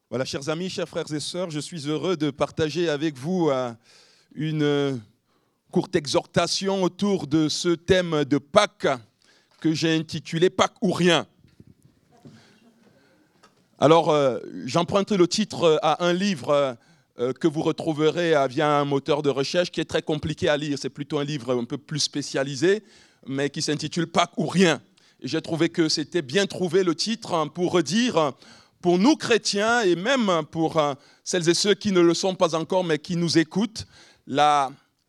Voilà, chers amis, chers frères et sœurs, je suis heureux de partager avec vous une courte exhortation autour de ce thème de Pâques que j'ai intitulé « Pâques ou rien ». Alors, j'emprunte le titre à un livre que vous retrouverez via un moteur de recherche qui est très compliqué à lire. C'est plutôt un livre un peu plus spécialisé, mais qui s'intitule « Pâques ou rien ». Et j'ai trouvé que c'était bien trouvé le titre pour redire, pour nous chrétiens et même pour celles et ceux qui ne le sont pas encore mais qui nous écoutent, la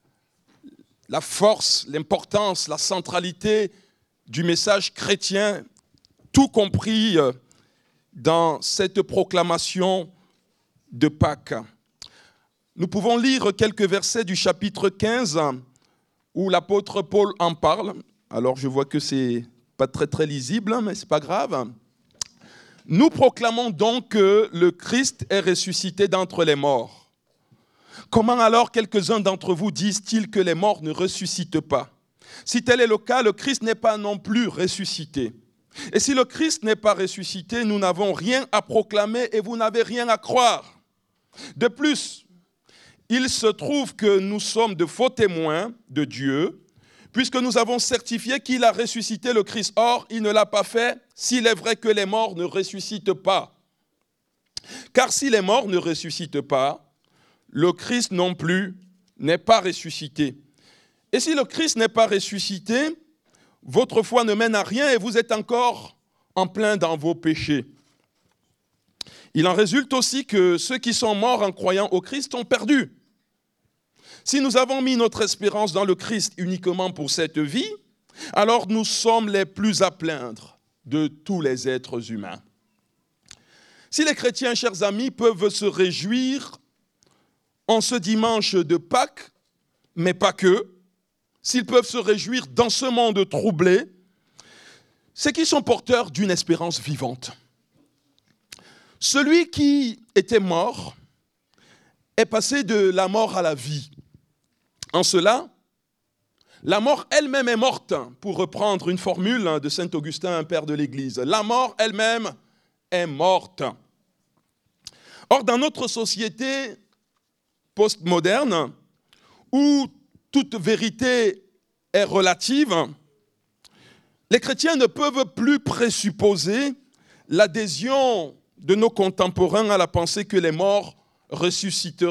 force, l'importance, la centralité du message chrétien, tout compris dans cette proclamation de Pâques. Nous pouvons lire quelques versets du chapitre 15 où l'apôtre Paul en parle. Alors je vois que c'est pas très lisible, mais c'est pas grave. Nous proclamons donc que le Christ est ressuscité d'entre les morts. Comment alors quelques-uns d'entre vous disent-ils que les morts ne ressuscitent pas? Si tel est le cas, le Christ n'est pas non plus ressuscité. Et si le Christ n'est pas ressuscité, nous n'avons rien à proclamer et vous n'avez rien à croire. De plus, il se trouve que nous sommes de faux témoins de Dieu, puisque nous avons certifié qu'il a ressuscité le Christ. Or, il ne l'a pas fait s'il est vrai que les morts ne ressuscitent pas. Car si les morts ne ressuscitent pas, le Christ non plus n'est pas ressuscité. Et si le Christ n'est pas ressuscité, votre foi ne mène à rien et vous êtes encore en plein dans vos péchés. Il en résulte aussi que ceux qui sont morts en croyant au Christ ont perdu. Si nous avons mis notre espérance dans le Christ uniquement pour cette vie, alors nous sommes les plus à plaindre de tous les êtres humains. Si les chrétiens, chers amis, peuvent se réjouir en ce dimanche de Pâques, mais pas que, s'ils peuvent se réjouir dans ce monde troublé, c'est qu'ils sont porteurs d'une espérance vivante. Celui qui était mort est passé de la mort à la vie. En cela, la mort elle-même est morte, pour reprendre une formule de saint Augustin, un père de l'Église. La mort elle-même est morte. Or, dans notre société postmoderne, où toute vérité est relative, les chrétiens ne peuvent plus présupposer l'adhésion de nos contemporains à la pensée que les morts ressuscitent,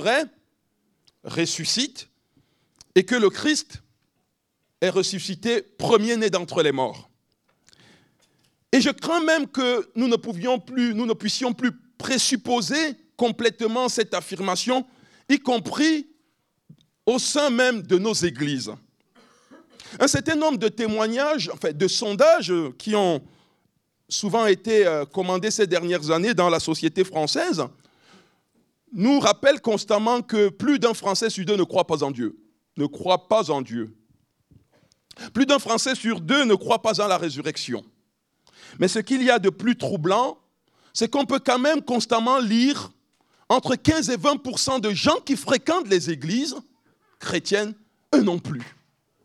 et que le Christ est ressuscité premier-né d'entre les morts. Et je crains même que nous ne puissions plus présupposer complètement cette affirmation, y compris au sein même de nos églises. Un certain nombre de témoignages, de sondages qui ont souvent été commandés ces dernières années dans la société française, nous rappellent constamment que plus d'un Français sur deux ne croit pas en Dieu. Ne croit pas en Dieu. Plus d'un Français sur deux ne croit pas en la résurrection. Mais ce qu'il y a de plus troublant, c'est qu'on peut quand même constamment lire entre 15 et 20% de gens qui fréquentent les églises chrétiennes, eux non plus.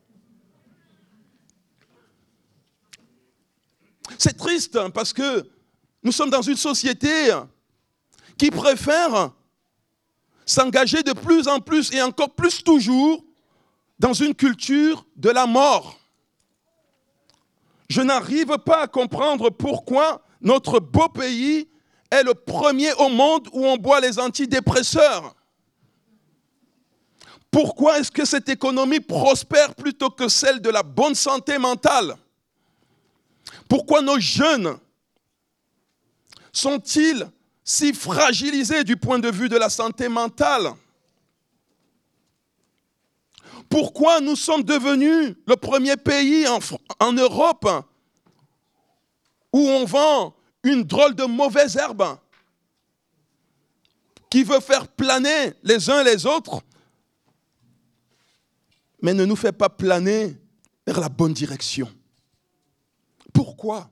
C'est triste parce que nous sommes dans une société qui préfère s'engager de plus en plus et encore plus toujours dans une culture de la mort. Je n'arrive pas à comprendre pourquoi notre beau pays est le premier au monde où on boit les antidépresseurs. Pourquoi est-ce que cette économie prospère plutôt que celle de la bonne santé mentale? Pourquoi nos jeunes sont-ils si fragilisés du point de vue de la santé mentale? Pourquoi nous sommes devenus le premier pays en Europe où on vend une drôle de mauvaise herbe qui veut faire planer les uns les autres, mais ne nous fait pas planer vers la bonne direction? Pourquoi?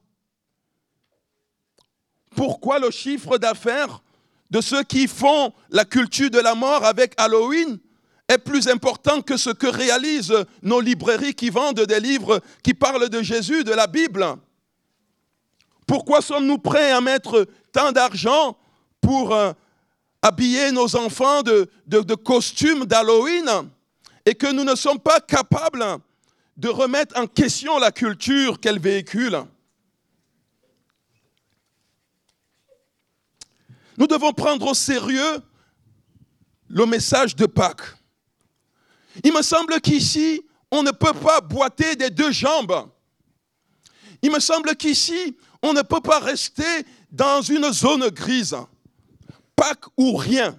Pourquoi le chiffre d'affaires de ceux qui font la culture de la mort avec Halloween est plus important que ce que réalisent nos librairies qui vendent des livres qui parlent de Jésus, de la Bible? Pourquoi sommes-nous prêts à mettre tant d'argent pour habiller nos enfants de costumes d'Halloween et que nous ne sommes pas capables de remettre en question la culture qu'elle véhicule. Nous devons prendre au sérieux le message de Pâques. Il me semble qu'ici, on ne peut pas boiter des deux jambes. Il me semble qu'ici, on ne peut pas rester dans une zone grise. Pâques ou rien.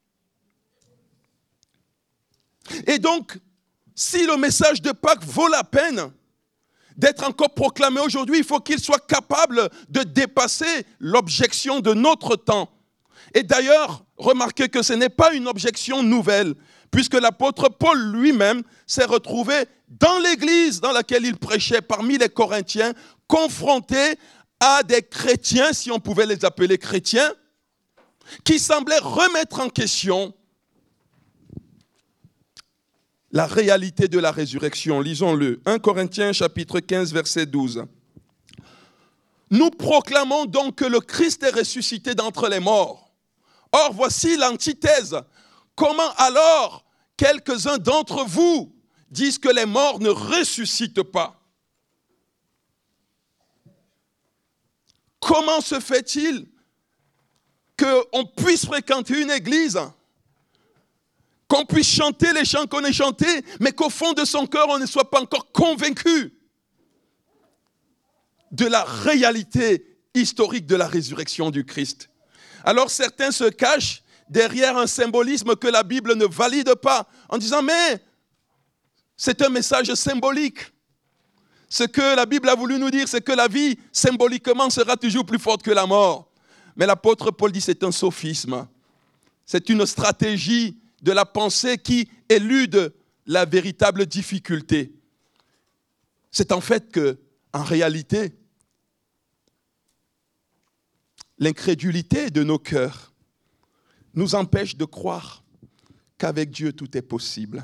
Et donc, si le message de Pâques vaut la peine d'être encore proclamé aujourd'hui, il faut qu'il soit capable de dépasser l'objection de notre temps. Et d'ailleurs, remarquez que ce n'est pas une objection nouvelle, puisque l'apôtre Paul lui-même s'est retrouvé dans l'église dans laquelle il prêchait, parmi les Corinthiens, confronté à des chrétiens, si on pouvait les appeler chrétiens, qui semblaient remettre en question la réalité de la résurrection. Lisons-le. 1 Corinthiens chapitre 15, verset 12. Nous proclamons donc que le Christ est ressuscité d'entre les morts. Or, voici l'antithèse. Comment alors quelques-uns d'entre vous disent que les morts ne ressuscitent pas? Comment se fait-il qu'on puisse fréquenter une église, qu'on puisse chanter les chants qu'on a chantés, mais qu'au fond de son cœur, on ne soit pas encore convaincu de la réalité historique de la résurrection du Christ? Alors certains se cachent derrière un symbolisme que la Bible ne valide pas, en disant, mais c'est un message symbolique. Ce que la Bible a voulu nous dire, c'est que la vie, symboliquement, sera toujours plus forte que la mort. Mais l'apôtre Paul dit, c'est un sophisme. C'est une stratégie de la pensée qui élude la véritable difficulté. C'est en fait que, en réalité, l'incrédulité de nos cœurs nous empêche de croire qu'avec Dieu tout est possible.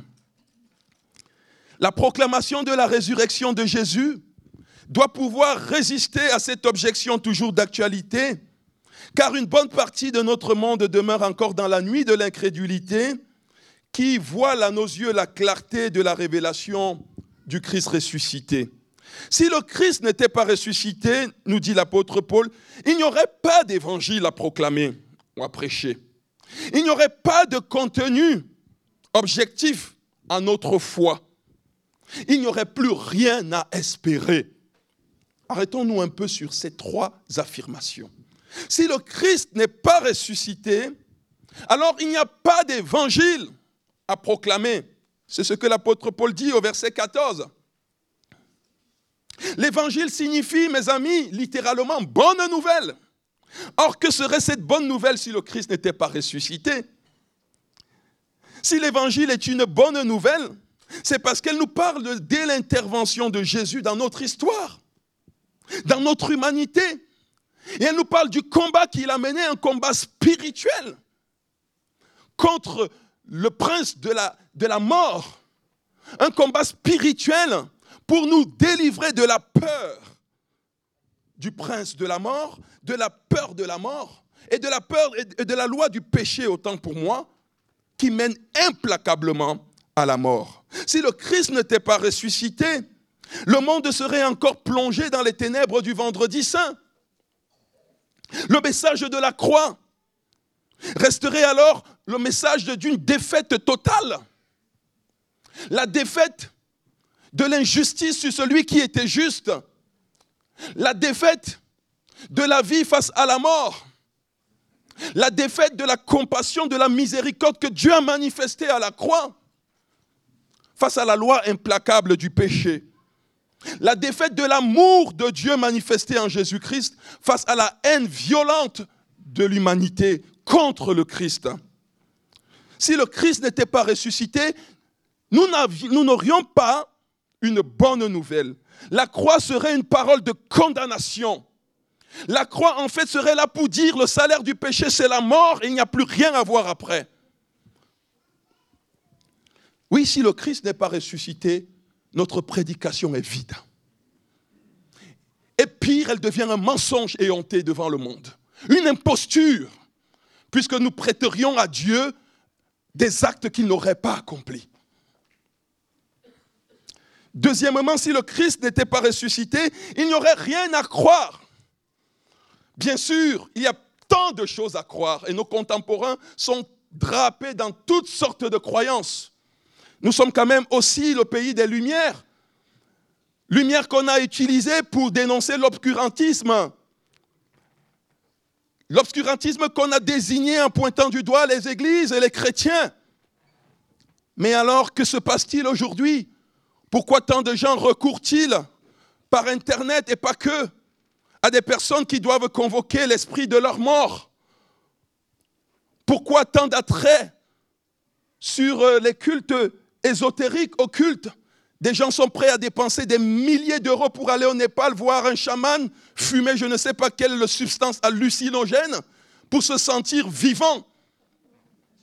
La proclamation de la résurrection de Jésus doit pouvoir résister à cette objection toujours d'actualité, car une bonne partie de notre monde demeure encore dans la nuit de l'incrédulité, qui voile à nos yeux la clarté de la révélation du Christ ressuscité. Si le Christ n'était pas ressuscité, nous dit l'apôtre Paul, il n'y aurait pas d'évangile à proclamer ou à prêcher. Il n'y aurait pas de contenu objectif à notre foi. Il n'y aurait plus rien à espérer. Arrêtons-nous un peu sur ces trois affirmations. Si le Christ n'est pas ressuscité, alors il n'y a pas d'évangile à proclamer. C'est ce que l'apôtre Paul dit au verset 14. L'évangile signifie, mes amis, littéralement bonne nouvelle. Or, que serait cette bonne nouvelle si le Christ n'était pas ressuscité? Si l'évangile est une bonne nouvelle, c'est parce qu'elle nous parle dès l'intervention de Jésus dans notre histoire, dans notre humanité. Et elle nous parle du combat qu'il a mené, un combat spirituel contre le prince de la mort. Un combat spirituel pour nous délivrer de la peur du prince de la mort, de la peur de la mort et de la peur et de la loi du péché, autant pour moi, qui mène implacablement à la mort. Si le Christ n'était pas ressuscité, le monde serait encore plongé dans les ténèbres du vendredi saint. Le message de la croix resterait alors le message d'une défaite totale. La défaite de l'injustice sur celui qui était juste. La défaite de la vie face à la mort. La défaite de la compassion, de la miséricorde que Dieu a manifestée à la croix face à la loi implacable du péché. La défaite de l'amour de Dieu manifesté en Jésus-Christ face à la haine violente de l'humanité contre le Christ. Si le Christ n'était pas ressuscité, nous n'aurions pas une bonne nouvelle. La croix serait une parole de condamnation. La croix, en fait, serait là pour dire le salaire du péché, c'est la mort et il n'y a plus rien à voir après. Oui, si le Christ n'est pas ressuscité, notre prédication est vide. Et pire, elle devient un mensonge éhonté devant le monde. Une imposture. puisque nous prêterions à Dieu des actes qu'il n'aurait pas accomplis. Deuxièmement, si le Christ n'était pas ressuscité, il n'y aurait rien à croire. Bien sûr, il y a tant de choses à croire et nos contemporains sont drapés dans toutes sortes de croyances. Nous sommes quand même aussi le pays des Lumières. Lumière qu'on a utilisée pour dénoncer l'obscurantisme. L'obscurantisme qu'on a désigné en pointant du doigt les églises et les chrétiens. Mais alors, que se passe-t-il aujourd'hui ? Pourquoi tant de gens recourent-ils par Internet et pas que à des personnes qui doivent convoquer l'esprit de leur mort? Pourquoi tant d'attrait sur les cultes ésotériques, occultes? Des gens sont prêts à dépenser des milliers d'euros pour aller au Népal voir un chaman fumer je ne sais pas quelle substance hallucinogène pour se sentir vivant. Pourquoi ?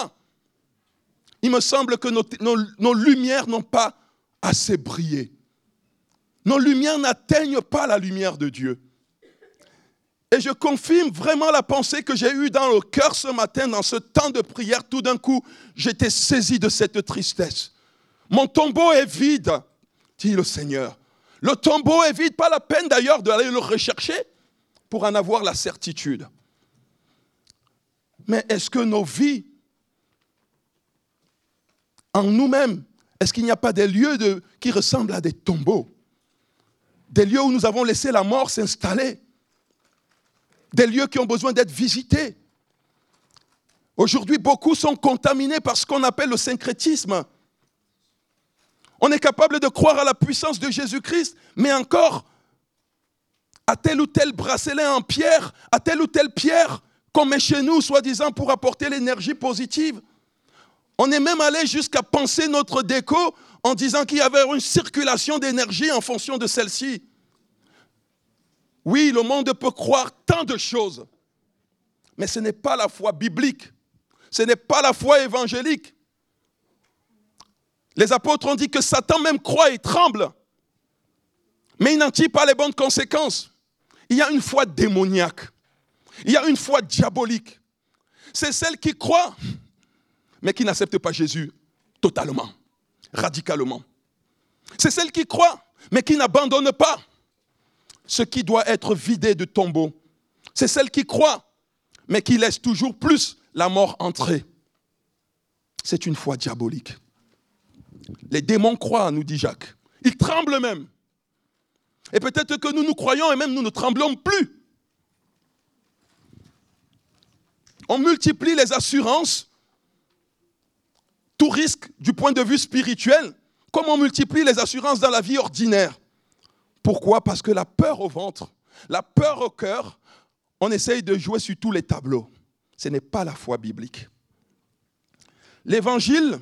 Il me semble que nos lumières n'ont pas assez brillé. Nos lumières n'atteignent pas la lumière de Dieu. Et je confirme vraiment la pensée que j'ai eue dans le cœur ce matin, dans ce temps de prière. Tout d'un coup, j'étais saisi de cette tristesse. Mon tombeau est vide, dit le Seigneur. Le tombeau est vide, pas la peine d'ailleurs d'aller le rechercher pour en avoir la certitude. Mais est-ce que nos vies, en nous-mêmes, est-ce qu'il n'y a pas des lieux qui ressemblent à des tombeaux? Des lieux où nous avons laissé la mort s'installer? Des lieux qui ont besoin d'être visités? Aujourd'hui, beaucoup sont contaminés par ce qu'on appelle le syncrétisme. On est capable de croire à la puissance de Jésus-Christ, mais encore à tel ou tel bracelet en pierre, à telle ou telle pierre qu'on met chez nous, soi-disant pour apporter l'énergie positive. On est même allé jusqu'à penser notre déco en disant qu'il y avait une circulation d'énergie en fonction de celle-ci. Oui, le monde peut croire tant de choses, mais ce n'est pas la foi biblique, ce n'est pas la foi évangélique. Les apôtres ont dit que Satan même croit et tremble, mais il n'en tire pas les bonnes conséquences. Il y a une foi démoniaque, il y a une foi diabolique. C'est celle qui croit, mais qui n'accepte pas Jésus totalement, radicalement. C'est celle qui croit, mais qui n'abandonne pas ce qui doit être vidé de tombeau. C'est celle qui croit, mais qui laisse toujours plus la mort entrer. C'est une foi diabolique. Les démons croient, nous dit Jacques. Ils tremblent même. Et peut-être que nous croyons et même nous ne tremblons plus. On multiplie les assurances, tout risque du point de vue spirituel, comme on multiplie les assurances dans la vie ordinaire. Pourquoi ? Parce que la peur au ventre, la peur au cœur, on essaye de jouer sur tous les tableaux. Ce n'est pas la foi biblique. L'évangile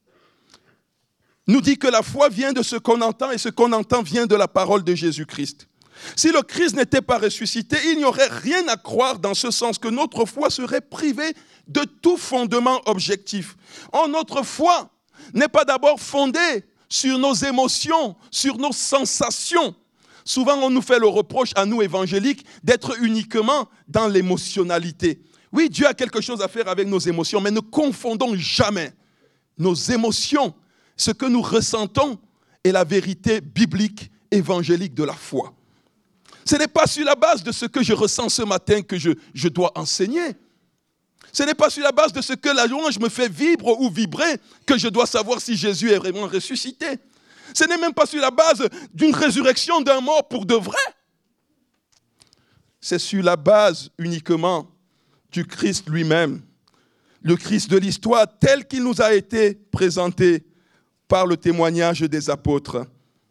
nous dit que la foi vient de ce qu'on entend et ce qu'on entend vient de la parole de Jésus-Christ. Si le Christ n'était pas ressuscité, il n'y aurait rien à croire dans ce sens que notre foi serait privée de tout fondement objectif. Or, notre foi n'est pas d'abord fondée sur nos émotions, sur nos sensations. Souvent, on nous fait le reproche à nous évangéliques d'être uniquement dans l'émotionnalité. Oui, Dieu a quelque chose à faire avec nos émotions, mais ne confondons jamais nos émotions, ce que nous ressentons, et la vérité biblique, évangélique de la foi. Ce n'est pas sur la base de ce que je ressens ce matin que je dois enseigner. Ce n'est pas sur la base de ce que la louange me fait vibrer ou vibrer que je dois savoir si Jésus est vraiment ressuscité. Ce n'est même pas sur la base d'une résurrection d'un mort pour de vrai. C'est sur la base uniquement du Christ lui-même, le Christ de l'histoire tel qu'il nous a été présenté par le témoignage des apôtres.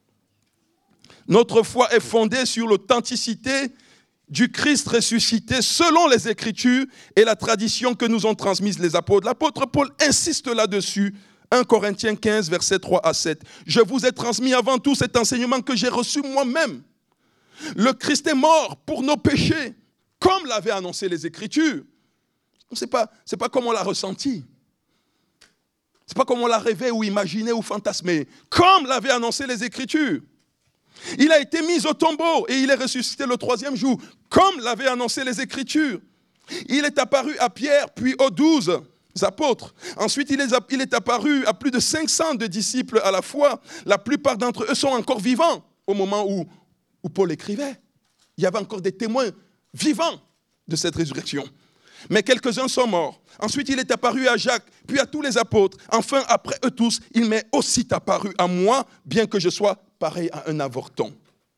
Notre foi est fondée sur l'authenticité du Christ ressuscité selon les Écritures et la tradition que nous ont transmise les apôtres. L'apôtre Paul insiste là-dessus. 1 Corinthiens 15, versets 3 à 7. « Je vous ai transmis avant tout cet enseignement que j'ai reçu moi-même. Le Christ est mort pour nos péchés, comme l'avaient annoncé les Écritures. » Ce n'est pas comme on l'a ressenti. Ce n'est pas comme on l'a rêvé ou imaginé ou fantasmé. Comme l'avaient annoncé les Écritures. Il a été mis au tombeau et il est ressuscité le 3e jour, comme l'avaient annoncé les Écritures. Il est apparu à Pierre, puis aux 12 apôtres. Ensuite, il est apparu à plus de 500 de disciples à la fois. La plupart d'entre eux sont encore vivants au moment où Paul écrivait. Il y avait encore des témoins vivants de cette résurrection. Mais quelques-uns sont morts. Ensuite, il est apparu à Jacques, puis à tous les apôtres. Enfin, après eux tous, il m'est aussi apparu à moi, bien que je sois pareil à un avorton.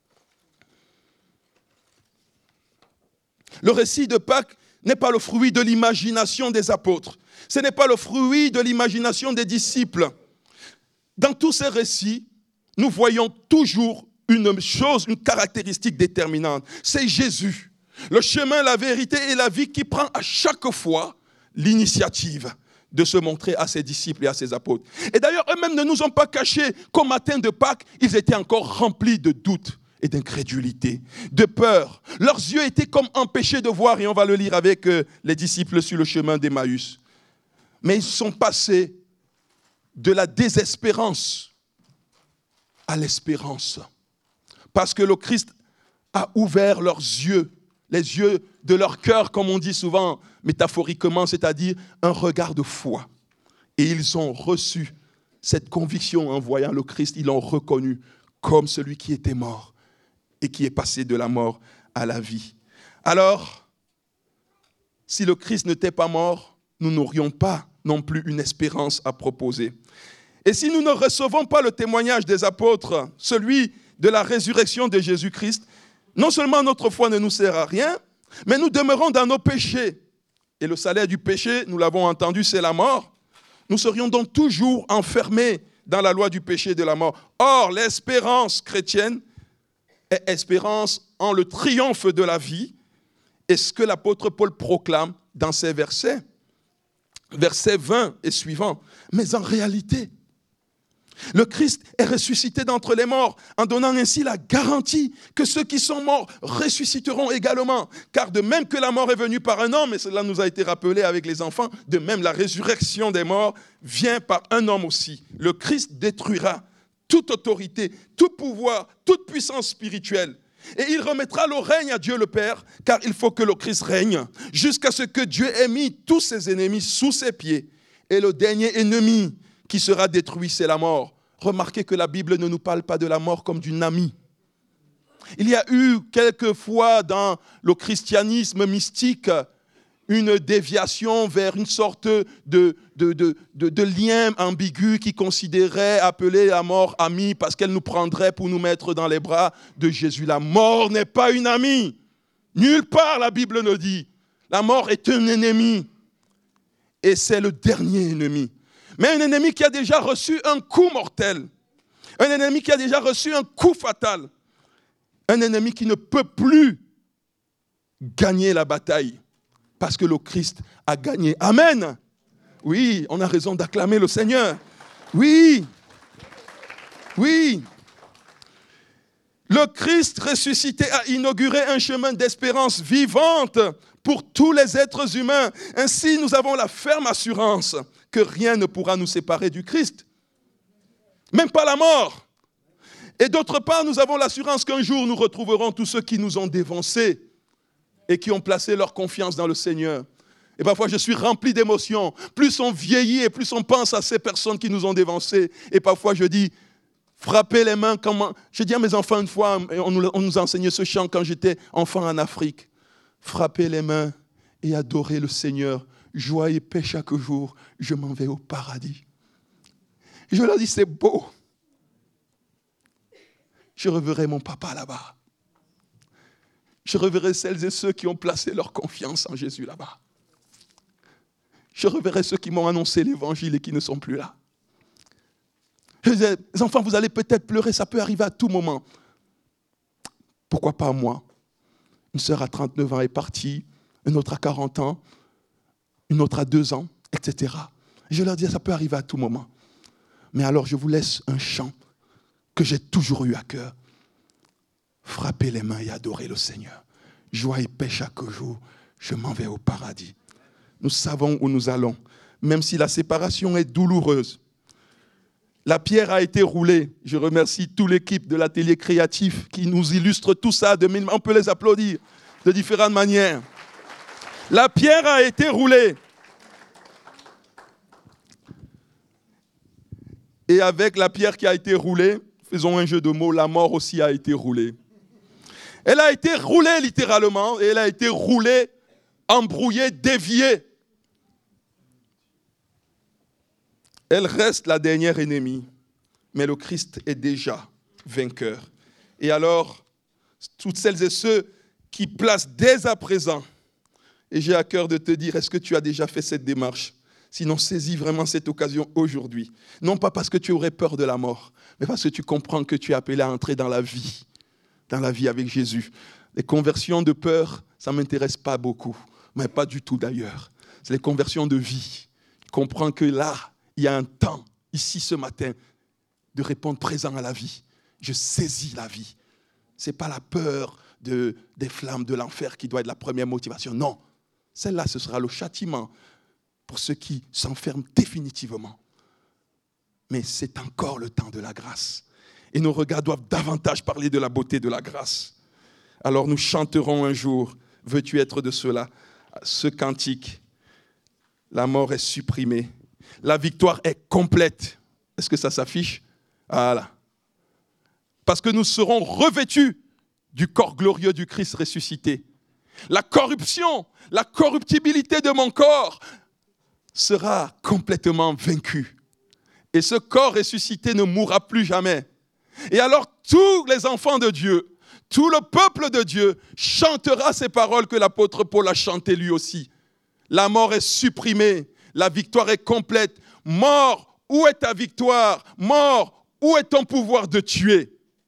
Le récit de Pâques n'est pas le fruit de l'imagination des apôtres. Ce n'est pas le fruit de l'imagination des disciples. Dans tous ces récits, nous voyons toujours une chose, une caractéristique déterminante. C'est Jésus, le chemin, la vérité et la vie qui prend à chaque fois l'initiative de se montrer à ses disciples et à ses apôtres. Et d'ailleurs, eux-mêmes ne nous ont pas caché qu'au matin de Pâques, ils étaient encore remplis de doutes et d'incrédulité, de peur. Leurs yeux étaient comme empêchés de voir, et on va le lire avec les disciples sur le chemin d'Emmaüs. Mais ils sont passés de la désespérance à l'espérance. Parce que le Christ a ouvert leurs yeux, les yeux de leur cœur, comme on dit souvent métaphoriquement, c'est-à-dire un regard de foi. Et ils ont reçu cette conviction en voyant le Christ, ils l'ont reconnu comme celui qui était mort et qui est passé de la mort à la vie. Alors, si le Christ n'était pas mort, nous n'aurions pas non plus une espérance à proposer. Et si nous ne recevons pas le témoignage des apôtres, celui de la résurrection de Jésus-Christ, non seulement notre foi ne nous sert à rien, mais nous demeurons dans nos péchés. Et le salaire du péché, nous l'avons entendu, c'est la mort. Nous serions donc toujours enfermés dans la loi du péché et de la mort. Or, l'espérance chrétienne est espérance en le triomphe de la vie. Et ce que l'apôtre Paul proclame dans ces versets 20 et suivants. Mais en réalité, le Christ est ressuscité d'entre les morts en donnant ainsi la garantie que ceux qui sont morts ressusciteront également. Car de même que la mort est venue par un homme, et cela nous a été rappelé avec les enfants, de même la résurrection des morts vient par un homme aussi. Le Christ détruira toute autorité, tout pouvoir, toute puissance spirituelle. Et il remettra le règne à Dieu le Père, car il faut que le Christ règne, jusqu'à ce que Dieu ait mis tous ses ennemis sous ses pieds. Et le dernier ennemi qui sera détruit, c'est la mort. Remarquez que la Bible ne nous parle pas de la mort comme d'une amie. Il y a eu quelquefois dans le christianisme mystique une déviation vers une sorte de lien ambigu qui considérait appeler la mort amie parce qu'elle nous prendrait pour nous mettre dans les bras de Jésus. La mort n'est pas une amie. Nulle part la Bible ne dit. La mort est un ennemi. Et c'est le dernier ennemi. Mais un ennemi qui a déjà reçu un coup mortel. Un ennemi qui a déjà reçu un coup fatal. Un ennemi qui ne peut plus gagner la bataille. Parce que le Christ a gagné. Amen. Oui, on a raison d'acclamer le Seigneur. Oui. Oui. Le Christ ressuscité a inauguré un chemin d'espérance vivante pour tous les êtres humains. Ainsi, nous avons la ferme assurance que rien ne pourra nous séparer du Christ. Même pas la mort. Et d'autre part, nous avons l'assurance qu'un jour, nous retrouverons tous ceux qui nous ont dévancés et qui ont placé leur confiance dans le Seigneur. Et parfois, je suis rempli d'émotions. Plus on vieillit et plus on pense à ces personnes qui nous ont dévancés. Et parfois, je dis, frappez les mains. Je dis à mes enfants une fois, on nous a enseigné ce chant quand j'étais enfant en Afrique. Frappez les mains et adorez le Seigneur. Joie et paix chaque jour, je m'en vais au paradis. Et je leur dis, c'est beau. Je reverrai mon papa là-bas. Je reverrai celles et ceux qui ont placé leur confiance en Jésus là-bas. Je reverrai ceux qui m'ont annoncé l'évangile et qui ne sont plus là. Je disais, les enfants, vous allez peut-être pleurer, ça peut arriver à tout moment. Pourquoi pas moi? Une sœur à 39 ans est partie, une autre à 40 ans, une autre à 2 ans, etc. Et je leur disais, ça peut arriver à tout moment. Mais alors je vous laisse un chant que j'ai toujours eu à cœur. Frappez les mains et adorez le Seigneur. Joie et paix chaque jour, je m'en vais au paradis. Nous savons où nous allons, même si la séparation est douloureuse. La pierre a été roulée. Je remercie toute l'équipe de l'atelier créatif qui nous illustre tout ça. On peut les applaudir de différentes manières. La pierre a été roulée. Et avec la pierre qui a été roulée, faisons un jeu de mots, la mort aussi a été roulée. Elle a été roulée littéralement, et elle a été roulée, embrouillée, déviée. Elle reste la dernière ennemie, mais le Christ est déjà vainqueur. Et alors, toutes celles et ceux qui placent dès à présent, et j'ai à cœur de te dire, est-ce que tu as déjà fait cette démarche ? Sinon, saisis vraiment cette occasion aujourd'hui. Non pas parce que tu aurais peur de la mort, mais parce que tu comprends que tu es appelé à entrer dans la vie avec Jésus. Les conversions de peur, ça ne m'intéresse pas beaucoup, mais pas du tout d'ailleurs. C'est les conversions de vie. Je comprends que là, il y a un temps, ici ce matin, de répondre présent à la vie. Je saisis la vie. Ce n'est pas la peur des flammes de l'enfer qui doit être la première motivation. Non, celle-là, ce sera le châtiment pour ceux qui s'enferment définitivement. Mais c'est encore le temps de la grâce. Et nos regards doivent davantage parler de la beauté de la grâce. Alors nous chanterons un jour, veux-tu être de cela, ce cantique. La mort est supprimée. La victoire est complète. Est-ce que ça s'affiche ? Voilà. Parce que nous serons revêtus du corps glorieux du Christ ressuscité. La corruption, la corruptibilité de mon corps sera complètement vaincue. Et ce corps ressuscité ne mourra plus jamais. Et alors tous les enfants de Dieu, tout le peuple de Dieu chantera ces paroles que l'apôtre Paul a chantées lui aussi. La mort est supprimée, la victoire est complète. Mort, où est ta victoire ? Mort, où est ton pouvoir de tuer ?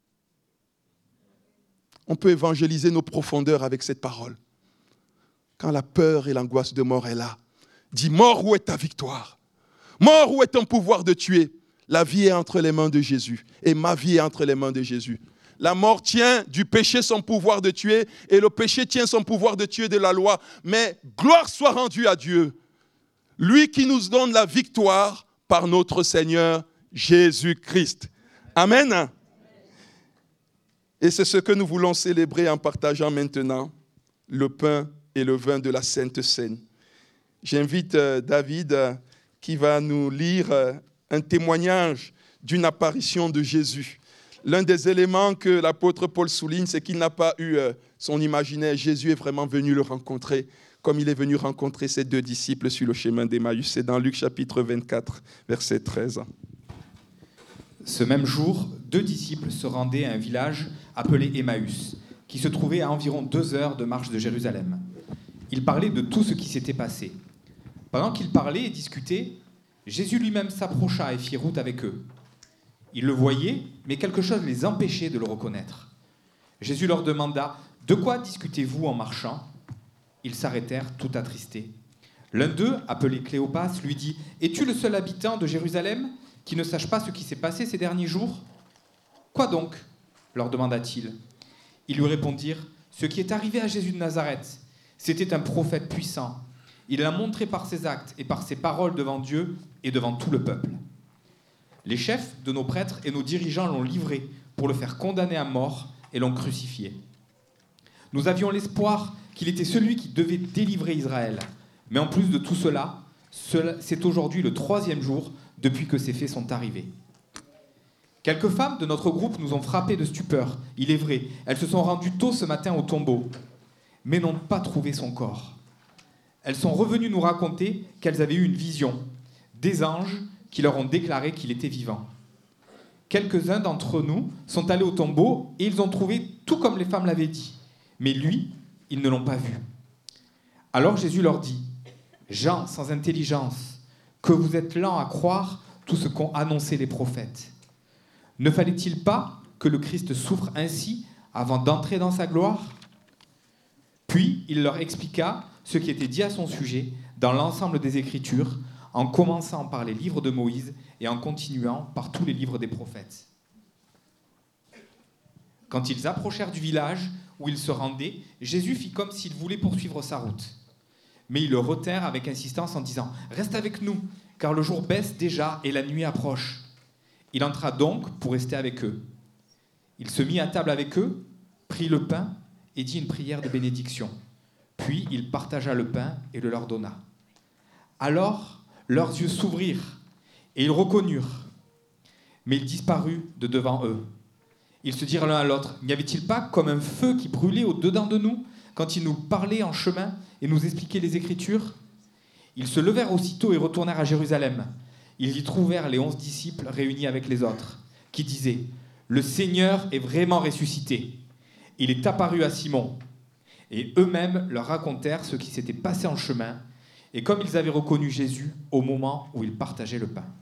On peut évangéliser nos profondeurs avec cette parole. Quand la peur et l'angoisse de mort est là, dis, mort, où est ta victoire ? Mort, où est ton pouvoir de tuer ? La vie est entre les mains de Jésus et ma vie est entre les mains de Jésus. La mort tient du péché son pouvoir de tuer et le péché tient son pouvoir de tuer de la loi. Mais gloire soit rendue à Dieu, lui qui nous donne la victoire par notre Seigneur Jésus-Christ. Amen. Et c'est ce que nous voulons célébrer en partageant maintenant le pain et le vin de la Sainte Seine. J'invite David qui va nous lire un témoignage d'une apparition de Jésus. L'un des éléments que l'apôtre Paul souligne, c'est qu'il n'a pas eu son imaginaire. Jésus est vraiment venu le rencontrer, comme il est venu rencontrer ses deux disciples sur le chemin d'Emmaüs. C'est dans Luc chapitre 24, verset 13. Ce même jour, 2 disciples se rendaient à un village appelé Emmaüs, qui se trouvait à environ 2 heures de marche de Jérusalem. Ils parlaient de tout ce qui s'était passé. Pendant qu'ils parlaient et discutaient, Jésus lui-même s'approcha et fit route avec eux. Ils le voyaient, mais quelque chose les empêchait de le reconnaître. Jésus leur demanda « De quoi discutez-vous en marchant ?» Ils s'arrêtèrent tout attristés. L'un d'eux, appelé Cléopas, lui dit « Es-tu le seul habitant de Jérusalem qui ne sache pas ce qui s'est passé ces derniers jours ?»« Quoi donc ?» leur demanda-t-il. Ils lui répondirent « Ce qui est arrivé à Jésus de Nazareth, c'était un prophète puissant. Il l'a montré par ses actes et par ses paroles devant Dieu et devant tout le peuple. Les chefs de nos prêtres et nos dirigeants l'ont livré pour le faire condamner à mort et l'ont crucifié. Nous avions l'espoir qu'il était celui qui devait délivrer Israël. Mais en plus de tout cela, c'est aujourd'hui le 3e jour depuis que ces faits sont arrivés. Quelques femmes de notre groupe nous ont frappés de stupeur. Il est vrai, elles se sont rendues tôt ce matin au tombeau, mais n'ont pas trouvé son corps. Elles sont revenues nous raconter qu'elles avaient eu une vision, des anges qui leur ont déclaré qu'il était vivant. Quelques-uns d'entre nous sont allés au tombeau et ils ont trouvé tout comme les femmes l'avaient dit. Mais lui, ils ne l'ont pas vu. Alors Jésus leur dit « Gens sans intelligence, que vous êtes lents à croire tout ce qu'ont annoncé les prophètes. Ne fallait-il pas que le Christ souffre ainsi avant d'entrer dans sa gloire ?» Puis il leur expliqua ce qui était dit à son sujet dans l'ensemble des Écritures, en commençant par les livres de Moïse et en continuant par tous les livres des prophètes. Quand ils approchèrent du village où ils se rendaient, Jésus fit comme s'il voulait poursuivre sa route. Mais ils le retinrent avec insistance en disant « Reste avec nous, car le jour baisse déjà et la nuit approche. » Il entra donc pour rester avec eux. Il se mit à table avec eux, prit le pain et dit une prière de bénédiction. Puis il partagea le pain et le leur donna. Alors leurs yeux s'ouvrirent et ils reconnurent, mais il disparut de devant eux. Ils se dirent l'un à l'autre, n'y avait-il pas comme un feu qui brûlait au-dedans de nous quand il nous parlait en chemin et nous expliquait les Écritures ? Ils se levèrent aussitôt et retournèrent à Jérusalem. Ils y trouvèrent les 11 disciples réunis avec les autres, qui disaient « Le Seigneur est vraiment ressuscité. Il est apparu à Simon. » Et eux-mêmes leur racontèrent ce qui s'était passé en chemin, et comme ils avaient reconnu Jésus au moment où ils partageaient le pain.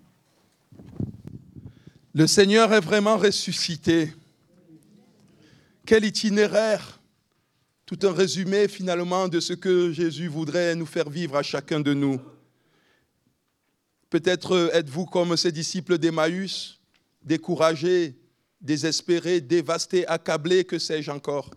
Le Seigneur est vraiment ressuscité. Quel itinéraire! Tout un résumé finalement de ce que Jésus voudrait nous faire vivre à chacun de nous. Peut-être êtes-vous comme ces disciples d'Emmaüs, découragés, désespérés, dévastés, accablés, que sais-je encore.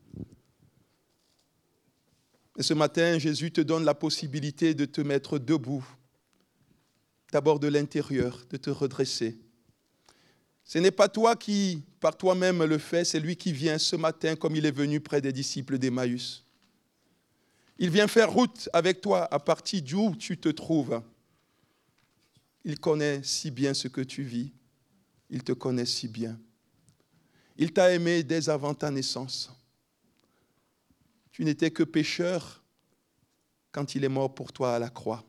Et ce matin, Jésus te donne la possibilité de te mettre debout, d'abord de l'intérieur, de te redresser. Ce n'est pas toi qui, par toi-même, le fais, c'est lui qui vient ce matin comme il est venu près des disciples d'Emmaüs. Il vient faire route avec toi à partir d'où tu te trouves. Il connaît si bien ce que tu vis. Il te connaît si bien. Il t'a aimé dès avant ta naissance. Tu n'étais que pécheur quand il est mort pour toi à la croix.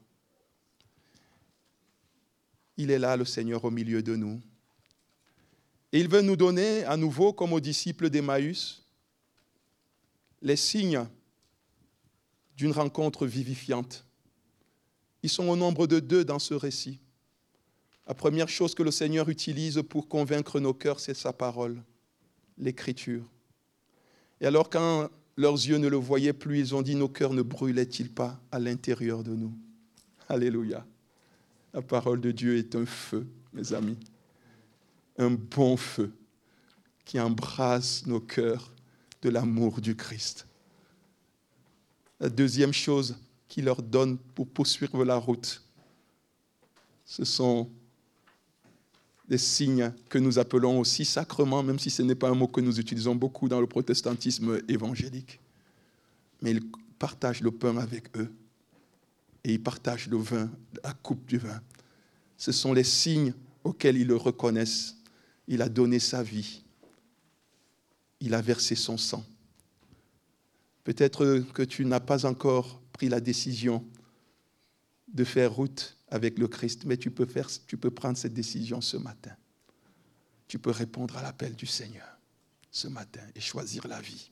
Il est là, le Seigneur, au milieu de nous. Et il veut nous donner, à nouveau, comme aux disciples d'Emmaüs, les signes d'une rencontre vivifiante. Ils sont au nombre de 2 dans ce récit. La première chose que le Seigneur utilise pour convaincre nos cœurs, c'est sa parole, l'Écriture. Et alors, quand leurs yeux ne le voyaient plus, ils ont dit, nos cœurs ne brûlaient-ils pas à l'intérieur de nous? Alléluia. La parole de Dieu est un feu, mes amis. Un bon feu qui embrase nos cœurs de l'amour du Christ. La deuxième chose qu'il leur donne pour poursuivre la route, ce sont des signes que nous appelons aussi sacrements, même si ce n'est pas un mot que nous utilisons beaucoup dans le protestantisme évangélique. Mais il partage le pain avec eux et il partage le vin, la coupe du vin. Ce sont les signes auxquels ils le reconnaissent. Il a donné sa vie. Il a versé son sang. Peut-être que tu n'as pas encore pris la décision de faire route avec le Christ, mais tu peux prendre cette décision ce matin. Tu peux répondre à l'appel du Seigneur ce matin et choisir la vie.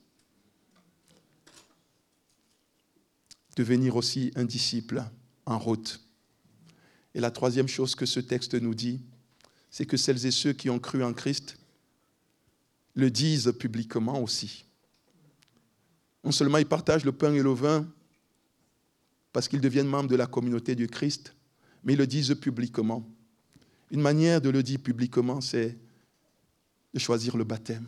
Devenir aussi un disciple en route. Et la troisième chose que ce texte nous dit, c'est que celles et ceux qui ont cru en Christ le disent publiquement aussi. Non seulement ils partagent le pain et le vin parce qu'ils deviennent membres de la communauté du Christ, mais ils le disent publiquement. Une manière de le dire publiquement, c'est de choisir le baptême.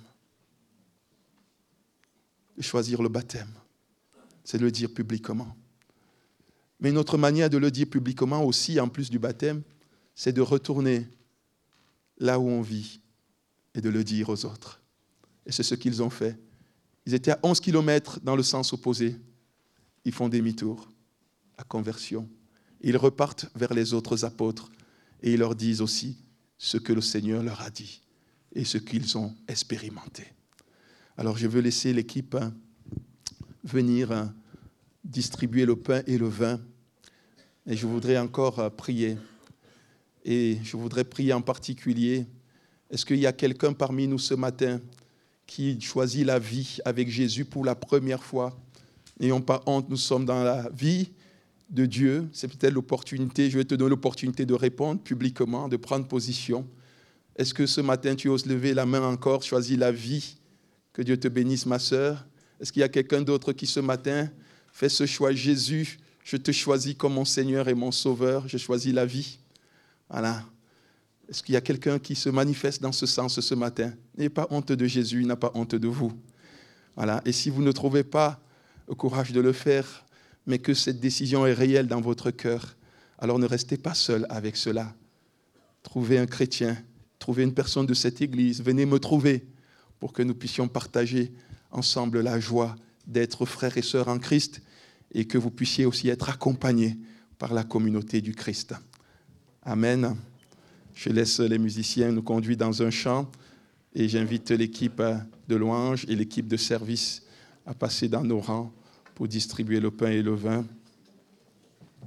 De choisir le baptême, c'est de le dire publiquement. Mais une autre manière de le dire publiquement aussi, en plus du baptême, c'est de retourner là où on vit et de le dire aux autres. Et c'est ce qu'ils ont fait. Ils étaient à 11 kilomètres dans le sens opposé. Ils font demi-tour, la conversion. Et ils repartent vers les autres apôtres et ils leur disent aussi ce que le Seigneur leur a dit et ce qu'ils ont expérimenté. Alors je veux laisser l'équipe venir distribuer le pain et le vin. Et je voudrais encore prier. Et je voudrais prier en particulier, est-ce qu'il y a quelqu'un parmi nous ce matin qui choisit la vie avec Jésus pour la première fois? N'ayons pas honte, nous sommes dans la vie de Dieu. C'est peut-être l'opportunité, je vais te donner l'opportunité de répondre publiquement, de prendre position. Est-ce que ce matin tu oses lever la main encore, choisis la vie? Que Dieu te bénisse, ma sœur. Est-ce qu'il y a quelqu'un d'autre qui ce matin fait ce choix? Jésus, je te choisis comme mon Seigneur et mon Sauveur, je choisis la vie. Voilà. Est-ce qu'il y a quelqu'un qui se manifeste dans ce sens ce matin? N'ayez pas honte de Jésus, il n'a pas honte de vous. Voilà. Et si vous ne trouvez pas le courage de le faire, mais que cette décision est réelle dans votre cœur, alors ne restez pas seul avec cela. Trouvez un chrétien, trouvez une personne de cette église, venez me trouver pour que nous puissions partager ensemble la joie d'être frères et sœurs en Christ et que vous puissiez aussi être accompagnés par la communauté du Christ. Amen. Je laisse les musiciens nous conduire dans un chant et j'invite l'équipe de louange et l'équipe de service à passer dans nos rangs pour distribuer le pain et le vin.